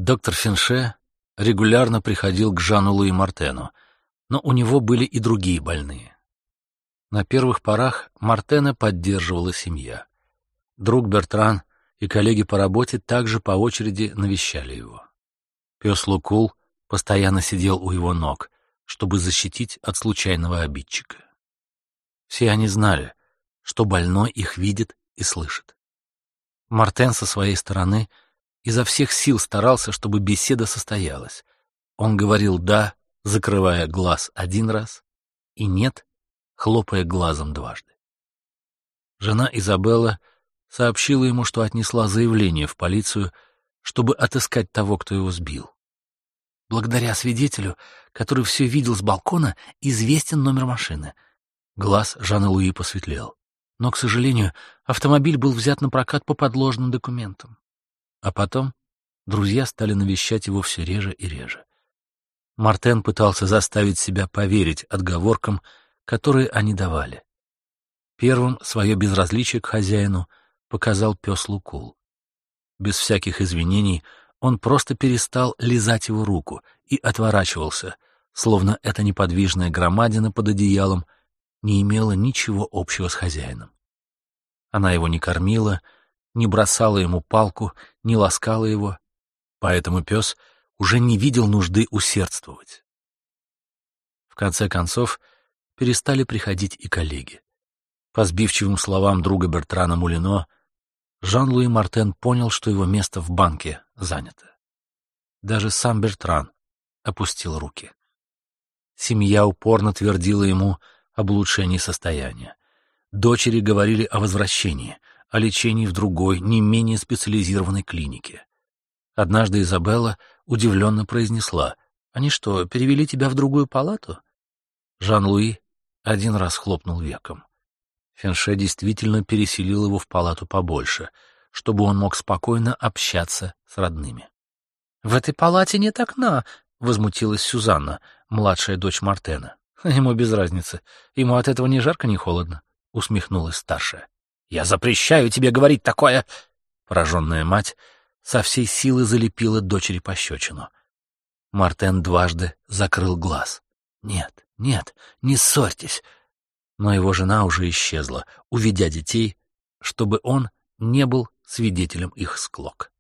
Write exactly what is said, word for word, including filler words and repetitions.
Доктор Финше регулярно приходил к Жану-Луи Мартену, но у него были и другие больные. На первых порах Мартена поддерживала семья. Друг Бертран и коллеги по работе также по очереди навещали его. Пес Лукул постоянно сидел у его ног, чтобы защитить от случайного обидчика. Все они знали, что больной их видит и слышит. Мартен со своей стороны изо всех сил старался, чтобы беседа состоялась. Он говорил «да», закрывая глаз один раз, и «нет», хлопая глазом дважды. Жена Изабелла сообщила ему, что отнесла заявление в полицию, чтобы отыскать того, кто его сбил. Благодаря свидетелю, который все видел с балкона, известен номер машины. Глаз Жана Луи посветлел. Но, к сожалению, автомобиль был взят на прокат по подложным документам. А потом друзья стали навещать его все реже и реже. Мартен пытался заставить себя поверить отговоркам, которые они давали. Первым свое безразличие к хозяину показал пес Лукул. Без всяких извинений он просто перестал лизать его руку и отворачивался, словно эта неподвижная громадина под одеялом не имела ничего общего с хозяином. Она его не кормила, не бросала ему палку, не ласкала его, поэтому пес уже не видел нужды усердствовать. В конце концов, перестали приходить и коллеги. По сбивчивым словам друга Бертрана Мулино, Жан-Луи Мартен понял, что его место в банке занято. Даже сам Бертран опустил руки. Семья упорно твердила ему об улучшении состояния. Дочери говорили о возвращении, о лечении в другой, не менее специализированной клинике. Однажды Изабелла удивленно произнесла: «Они что, перевели тебя в другую палату?» Жан-Луи один раз хлопнул веком. Финше действительно переселил его в палату побольше, чтобы он мог спокойно общаться с родными. «В этой палате нет окна», — возмутилась Сюзанна, младшая дочь Мартена. «Ему без разницы. Ему от этого ни жарко, ни холодно», — усмехнулась старшая. «Я запрещаю тебе говорить такое!» Пораженная мать со всей силы залепила дочери пощечину. Мартен дважды закрыл глаз. «Нет, нет, не ссорьтесь!» Но его жена уже исчезла, уведя детей, чтобы он не был свидетелем их склок.